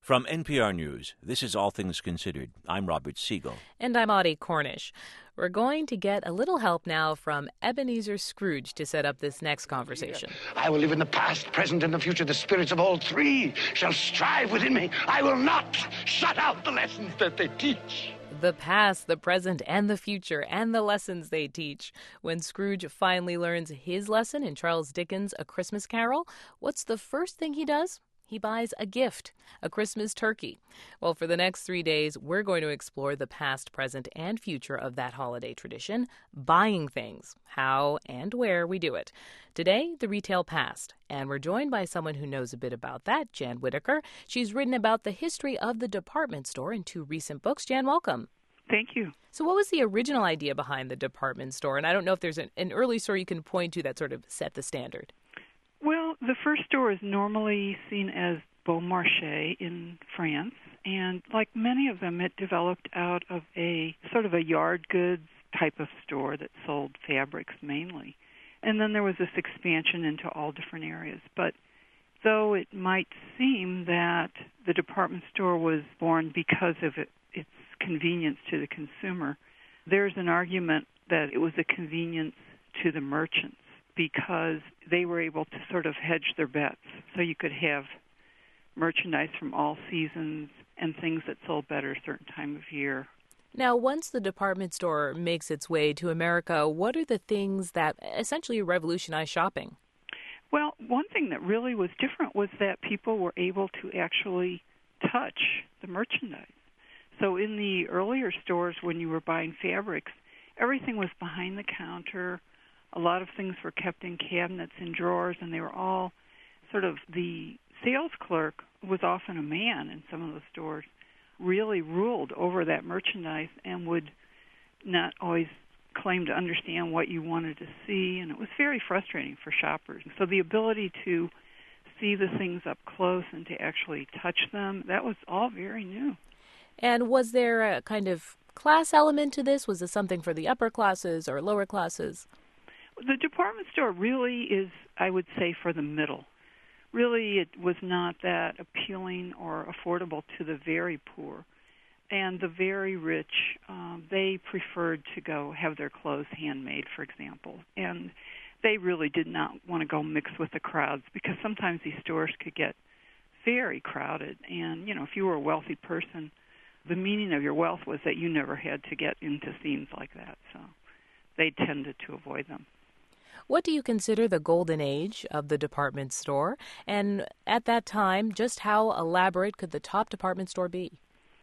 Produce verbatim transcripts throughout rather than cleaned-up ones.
From N P R News, this is All Things Considered. I'm Robert Siegel. And I'm Audie Cornish. We're going to get a little help now from Ebenezer Scrooge to set up this next conversation. I will live in the past, present, and the future. The spirits of all three shall strive within me. I will not shut out the lessons that they teach. The past, the present, and the future, and the lessons they teach. When Scrooge finally learns his lesson in Charles Dickens' A Christmas Carol, what's the first thing he does? He buys a gift, a Christmas turkey. Well, for the next three days, we're going to explore the past, present, and future of that holiday tradition, buying things, how and where we do it. Today, the retail past, and we're joined by someone who knows a bit about that, Jan Whitaker. She's written about the history of the department store in two recent books. Jan, welcome. Thank you. So what was the original idea behind the department store? And I don't know if there's an, an early store you can point to that sort of set the standard. Well, the first store is normally seen as Beaumarchais in France, and like many of them, it developed out of a sort of a yard goods type of store that sold fabrics mainly. And then there was this expansion into all different areas. But though it might seem that the department store was born because of it, its convenience to the consumer, there's an argument that it was a convenience to the merchants, because they were able to sort of hedge their bets. So you could have merchandise from all seasons and things that sold better a certain time of year. Now, once the department store makes its way to America, what are the things that essentially revolutionize shopping? Well, one thing that really was different was that people were able to actually touch the merchandise. So in the earlier stores, when you were buying fabrics, everything was behind the counter. A lot of things were kept in cabinets and drawers, and they were all sort of, the sales clerk was often a man in some of the stores, really ruled over that merchandise and would not always claim to understand what you wanted to see, and it was very frustrating for shoppers. So the ability to see the things up close and to actually touch them, that was all very new. And was there a kind of class element to this? Was this something for the upper classes or lower classes? The department store really is, I would say, for the middle. Really, it was not that appealing or affordable to the very poor. And the very rich, um, they preferred to go have their clothes handmade, for example. And they really did not want to go mix with the crowds, because sometimes these stores could get very crowded. And, you know, if you were a wealthy person, the meaning of your wealth was that you never had to get into scenes like that. So they tended to avoid them. What do you consider the golden age of the department store? And at that time, just how elaborate could the top department store be?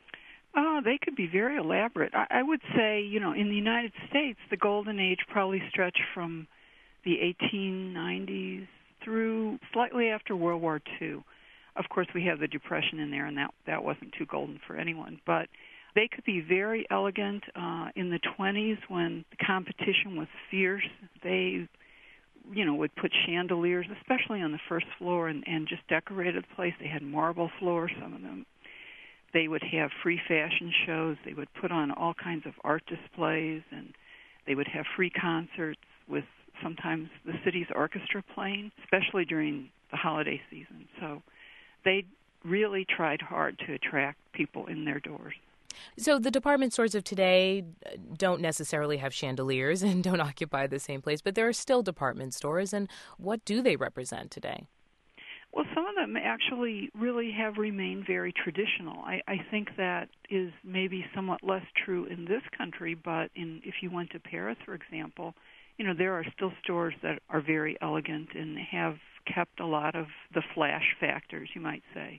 Oh, they could be very elaborate. I, I would say, you know, in the United States, the golden age probably stretched from the eighteen nineties through slightly after World War Two. Of course, we have the Depression in there, and that, that wasn't too golden for anyone. But they could be very elegant. Uh, in the twenties, when the competition was fierce, they you know, would put chandeliers, especially on the first floor, and, and just decorated the place. They had marble floors, some of them. They would have free fashion shows. They would put on all kinds of art displays, and they would have free concerts with sometimes the city's orchestra playing, especially during the holiday season. So they really tried hard to attract people in their doors. So the department stores of today don't necessarily have chandeliers and don't occupy the same place, but there are still department stores. And what do they represent today? Well, some of them actually really have remained very traditional. I, I think that is maybe somewhat less true in this country, but in if you went to Paris, for example, you know, there are still stores that are very elegant and have kept a lot of the flash factors, you might say.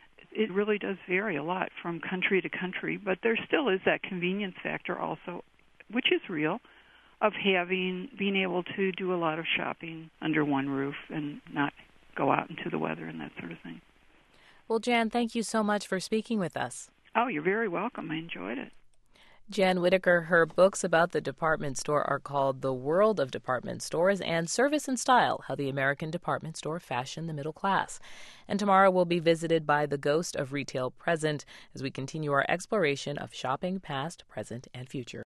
It really does vary a lot from country to country, but there still is that convenience factor also, which is real, of having, being able to do a lot of shopping under one roof and not go out into the weather and that sort of thing. Well, Jan, thank you so much for speaking with us. Oh, you're very welcome. I enjoyed it. Jan Whitaker, her books about the department store are called The World of Department Stores and Service and Style, How the American Department Store Fashioned the Middle Class. And tomorrow we'll be visited by the ghost of retail present as we continue our exploration of shopping past, present, and future.